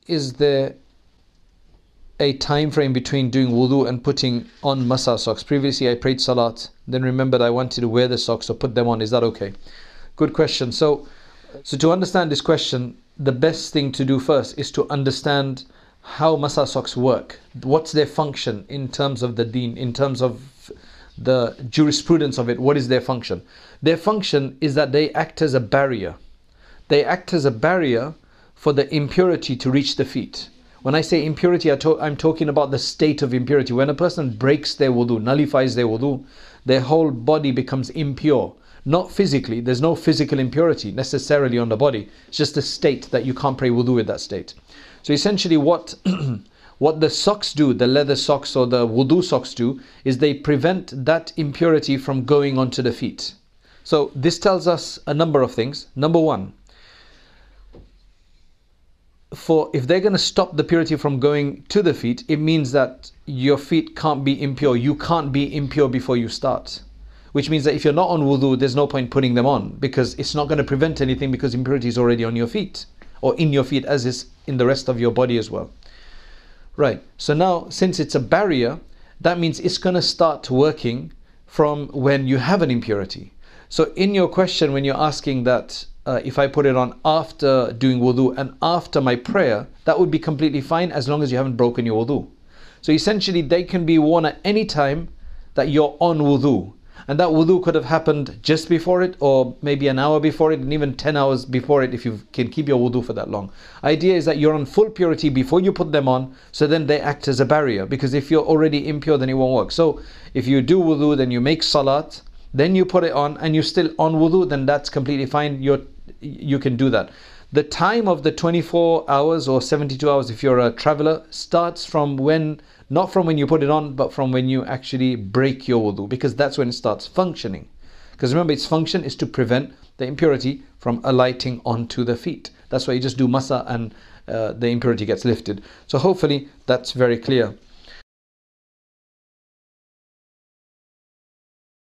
is there a time frame between doing wudu and putting on masa socks? Previously I prayed salat, then remembered I wanted to wear the socks or put them on. Is that okay? Good question. So to understand this question, the best thing to do first is to understand how masa socks work. What's their function in terms of the deen, in terms of the jurisprudence of it? What is their function? Their function is that they act as a barrier. They act as a barrier for the impurity to reach the feet. When I say impurity, I'm talking about the state of impurity. When a person breaks their wudu, nullifies their wudu, their whole body becomes impure. Not physically, there's no physical impurity necessarily on the body. It's just a state that you can't pray wudu with that state. So essentially what the socks do, the leather socks or the wudu socks do, is they prevent that impurity from going onto the feet. So this tells us a number of things. Number one, if they're going to stop the purity from going to the feet, it means that your feet can't be impure. You can't be impure before you start. Which means that if you're not on wudu, there's no point putting them on, because it's not going to prevent anything, because impurity is already on your feet, or in your feet, as is in the rest of your body as well. Right, so now since it's a barrier, that means it's going to start working from when you have an impurity. So in your question, when you're asking that if I put it on after doing wudu and after my prayer, that would be completely fine as long as you haven't broken your wudu. So essentially they can be worn at any time that you're on wudu. And that wudu could have happened just before it, or maybe an hour before it, and even 10 hours before it if you can keep your wudu for that long. Idea is that you're on full purity before you put them on, so then they act as a barrier, because if you're already impure, then it won't work. So if you do wudu, then you make salat, then you put it on, and you're still on wudu, then that's completely fine. You can do that. The time of the 24 hours or 72 hours if you're a traveler starts from when, not from when you put it on, but from when you actually break your wudu, because that's when it starts functioning. Because remember, its function is to prevent the impurity from alighting onto the feet. That's why you just do masa and the impurity gets lifted. So hopefully that's very clear.